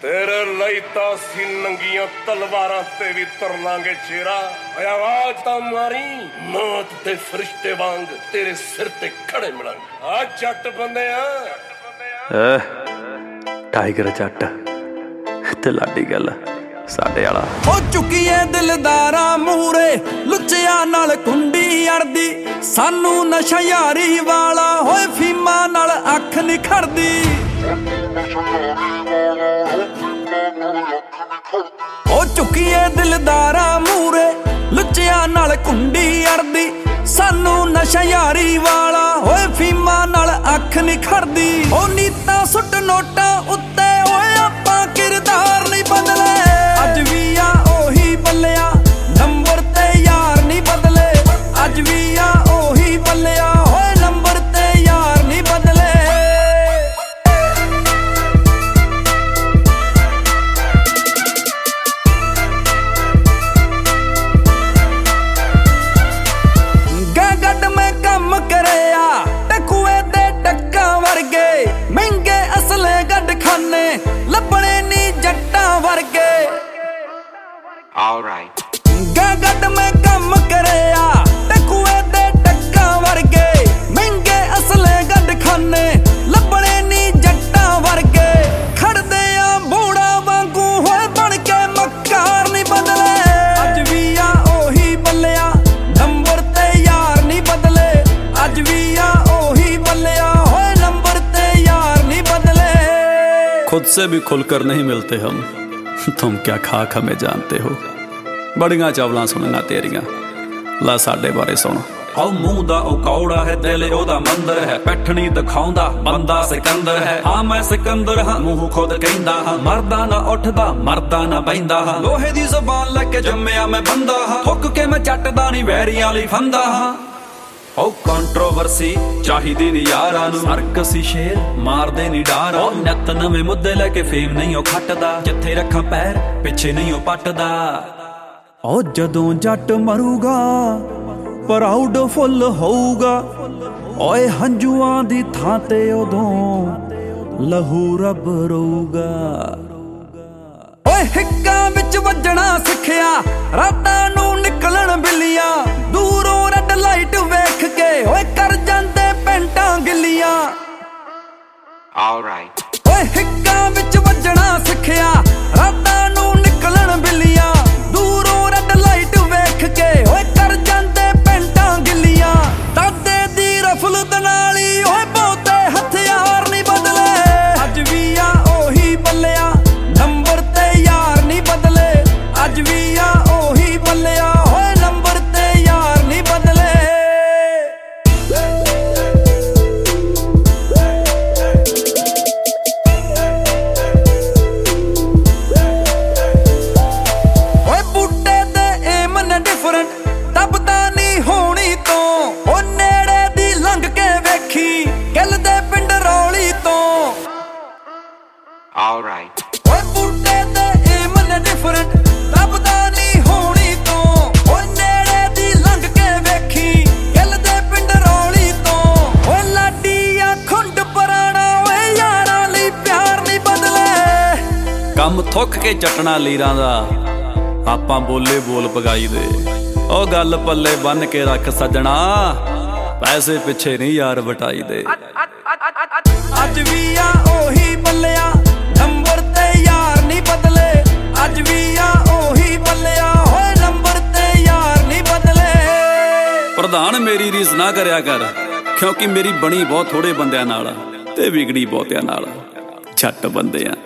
तेरे ਲਈ ਤਾਂ ਅਸੀਂ ਨੰਗੀਆਂ ਤਲਵਾਰਾਂ ਤੇ ਵੀ ਤੁਰ ਲਾਂਗੇ ਸ਼ੇਰਾ। ਆਵਾਜ਼ ਤਾਂ ਮਾਰੀ, ਮੌਤ ਦੇ ਫਰਿਸ਼ਤੇ ਵਾਂਗ ਤੇਰੇ ਸਿਰ ਤੇ ਖੜੇ ਮਿਲਾਂਗੇ। ਆ ਜੱਟ ਬੰਦੇ ਆ ਟਾਈਗਰ ਜੱਟ ਤੇ ਲਾਡੀ ਗੱਲ ਸਾਡੇ ਵਾਲਾ ਹੋ ਚੁੱਕੀ ਏ ਦਿਲਦਾਰਾਂ ਮੂਰੇ ਲੁੱਚਿਆਂ ਨਾਲ ਕੁੰਡੀ ਅੜਦੀ, ਸਾਨੂੰ ਨਸ਼ਾ ਯਾਰੀ ਵਾਲਾ ਹੋਏ ਫੀਮਾਂ ਨਾਲ ਅੱਖ ਨਿਖਰਦੀ। ਹੋ ਚੁੱਕੀ ਏ ਦਿਲਦਾਰਾਂ ਮੂਰੇ ਲੁੱਚਿਆਂ ਨਾਲ ਕੁੰਡੀ ਅੜਦੀ, ਸਾਨੂੰ ਨਸ਼ਾ ਯਾਰੀ ਵਾਲਾ ਹੋਏ ਫੀਮਾਂ ਨਾਲ ਅੱਖ ਨਿਖਰਦੀ। ਉਹ ਨੀਤਾਂ ਸੁੱਟ ਨੋਟਾਂ ਉੱਤੇ ਓਏ ਆਪਾਂ ਕਿਰਦਾਰ ਨਹੀਂ ਬਦਲੇ, ਅੱਜ ਵੀ ਆ ਉਹੀ ਬੱਲਿਆ ਨੰਬਰ ਤੇ ਯਾਰ ਨਹੀਂ ਬਦਲੇ, ਅੱਜ ਵੀ ਆ ਉਹੀ ਬੱਲਿਆ ਹੋਏ ਨੰਬਰ ਤੇ ਯਾਰ ਨਹੀਂ ਬਦਲੇ। ਗੱਡ ਮੈਂ ਕੰਮ ਕਰਿਆ ਟਕੂਏ ਦੇ ਟੱਕਾਂ ਵਰਗੇ, ਮਹਿੰਗੇ ਅਸਲੇ ਗੱਡ ਖਾਨੇ ਲੱਭਣੇ ਨੀ ਜੱਟਾਂ ਵਰਗੇ। ਗੱਡ ਮੈਂ ਕੰਮ ਕਰਿਆ ਟਕੂਏ ਦੇ ਟੱਕਾਂ ਵਰਗੇ, ਮਹਿੰਗੇ ਅਸਲੇ ਗੱਡ ਖਾਨੇ ਲੱਭਣੇ ਨੀ ਜੱਟਾਂ ਵਰਗੇ। ਖੜਦੇ ਆ ਬੂੜਾ ਵਾਂਗੂ ਹੋਏ ਬਣ ਕੇ ਮੱਕਾਰ ਨੀ ਬਦਲੇ, ਅੱਜ ਵੀ ਆ ਉਹੀ ਬੱਲਿਆ ਨੰਬਰ ਤੇ ਯਾਰ ਨਹੀਂ ਬਦਲੇ, ਅੱਜ ਵੀ ਆ ਉਹੀ ਬੱਲਿਆ होए नंबर ते यार नहीं बदले। खुद से भी खुलकर नहीं मिलते हम, तुम क्या खाक हमें जानते हो। बड़ियां चावलां सुनना तेरियां, ला साडे बारे सुन। ਉਹ ਮੂੰਹ ਦਾ ਉਹ ਕੌੜਾ ਹੈ, ਦਿਲ ਉਹਦਾ ਮੰਦਰ ਹੈ, ਪੈਠਣੀ ਦਿਖਾਉਂਦਾ ਬੰਦਾ ਸਿਕੰਦਰ ਹੈ। ਹਾਂ ਮੈਂ ਸਿਕੰਦਰ ਹਾਂ, ਮੂੰਹ ਖੁਦ ਕਹਿੰਦਾ ਹਾਂ, ਮਰਦਾ ਨਾ ਉੱਠਦਾ ਮਰਦਾ ਨਾ ਬਹਿੰਦਾ ਹਾਂ, ਲੋਹੇ ਦੀ ਜ਼ੁਬਾਨ ਲੈ ਕੇ ਜੰਮਿਆ ਮੈਂ ਬੰਦਾ ਹਾਂ, ਥੁੱਕ ਕੇ ਮੈਂ ਚੱਟਦਾ ਨਹੀਂ ਵੈਰੀਆਂ ਲਈ ਫੰਦਾ ਹਾਂ। ਉਹ ਕੰਟਰੋਵਰਸੀ ਚਾਹੀਦੀ ਨੀ ਯਾਰਾਂ ਨੂੰ, ਸਰਕਸੀ ਸ਼ੇਰ ਮਾਰਦੇ ਨੀ ਡਾਰਾਂ। ਉਹ ਨਿੱਤ ਨਵੇਂ ਮੁੱਦੇ ਲੈ ਕੇ ਫੇਮ ਨਹੀਂ ਉਹ ਖੱਟਦਾ, ਜਿੱਥੇ ਰੱਖਾਂ ਪੈਰ ਪਿੱਛੇ ਨਹੀਂ ਉਹ ਪੱਟਦਾ। ਉਹ ਜਦੋਂ ਜੱਟ ਮਰੂਗਾ ਪ੍ਰਾਊਡ ਫੁੱਲ ਹੋਊਗਾ, ਓਏ ਹੰਝੂਆਂ ਦੀ ਥਾਂ ਤੇ ਉਦੋਂ ਲਹੂ ਰੱਬ ਰੋਊਗਾ। ਓਏ ਹਿੱਕਾਂ ਵਿੱਚ ਵੱਜਣਾ ਸਿੱਖਿਆ, ਰਾਤਾਂ ਨੂੰ ਨਿਕਲਣ ਬਿੱਲੀਆਂ, ਦੂਰੋਂ ਰੈੱਡ ਲਾਈਟ ਵੇਖ ਕੇ ਓਏ ਕਰ ਜਾਂਦੇ ਪੈਂਟਾਂ ਗਿੱਲੀਆਂ। ਓਏ ਹਿੱਕਾਂ ਵਿੱਚ ਵੱਜਣਾ ਸਿੱਖਿਆ, ਰਾਤਾਂ ਨੂੰ ਨਿਕਲਣ ਬਿੱਲੀਆਂ, ਦੂਰੋਂ ਰੈੱਡ ਲਾਈਟ ਵੇਖ ਕੇ ਓਏ ਕਰ ਜਾਂਦੇ ਪੈਂਟਾਂ ਗਿੱਲੀਆਂ। ਦਾਦੇ ਦੀ ਰਫਲ ਦਨਾਲੀ ਓਏ ਬਹੁਤੇ ਹਥਿਆਰ ਨਹੀਂ ਬਦਲੇ, ਅੱਜ ਵੀ ਆ ਉਹੀ ਬੱਲਿਆ ਨੰਬਰ ਤੇ ਯਾਰ ਨਹੀਂ ਬਦਲੇ, ਅੱਜ ਵੀ ਆ ਉਹੀ ਬੱਲਿਆ ਹੋਏ ਨੰਬਰ ਤੇ ਯਾਰ ਨਹੀਂ ਬਦਲੇ। ਓਏ ਬੂਟੇ ਤੇ ਏਮ ਨਾ ਡਿਫਰੈਂਟ ਤਬਦਾ ਨਹੀਂ ਹੋਣੀ ਤੋਂ, ਉਹ ਨੇੜੇ ਦੀ ਲੰਘ ਕੇ ਵੇਖੀ ਗਿੱਲ ਦੇ ਪਿੰਡ ਰੌਲੀ ਤੋਂ। ਓਏ ਬੂਟੇ ਤੇ ਏਮ ਨਾ ਡਿਫਰੈਂਟ ਤਬਦਾ ਨਹੀਂ ਹੋਣੀ ਤੋਂ, ਉਹ ਨੇੜੇ ਦੀ ਲੰਘ ਕੇ ਵੇਖੀ ਗਿੱਲ ਦੇ ਪਿੰਡ ਰੌਲੀ ਤੋਂ। ਓਏ ਲਾਡੀ ਆ ਖੁੰਡ ਪੁਰਾਣਾ ਓਏ ਯਾਰਾਂ ਲਈ ਪਿਆਰ ਨਹੀਂ ਬਦਲੇ, ਕੰਮ ਥੁੱਕ ਕੇ ਚੱਟਣਾ ਲੀਰਾਂ ਦਾ, ਆਪਾਂ ਬੋਲੇ ਬੋਲ ਪਗਾਈ ਦੇ। ਉਹ ਗੱਲ ਪੱਲੇ ਬੰਨ ਕੇ ਰੱਖ ਸੱਜਣਾ, ਪੈਸੇ ਪਿੱਛੇ ਨਹੀਂ ਯਾਰ ਵਟਾਈ ਦੇ। ਅੱਜ ਵੀ ਆ ਉਹੀ ਬੱਲਿਆ ਨੰਬਰ ਤੇ ਯਾਰ ਨਹੀਂ ਬਦਲੇ, ਅੱਜ ਵੀ ਆ ਉਹੀ ਬੱਲਿਆ ਹੋਏ ਨੰਬਰ ਤੇ ਯਾਰ ਨਹੀਂ ਬਦਲੇ। ਪ੍ਰਧਾਨ ਮੇਰੀ ਰੀਸ ਨਾ ਕਰਿਆ ਕਰ, ਕਿਉਂਕਿ ਮੇਰੀ ਬਣੀ ਬਹੁਤ ਥੋੜੇ ਬੰਦਿਆਂ ਨਾਲ ਤੇ ਵਿਗੜੀ ਬਹੁਤਿਆਂ ਨਾਲ। ਛੱਟ ਬੰਦੇ ਆ।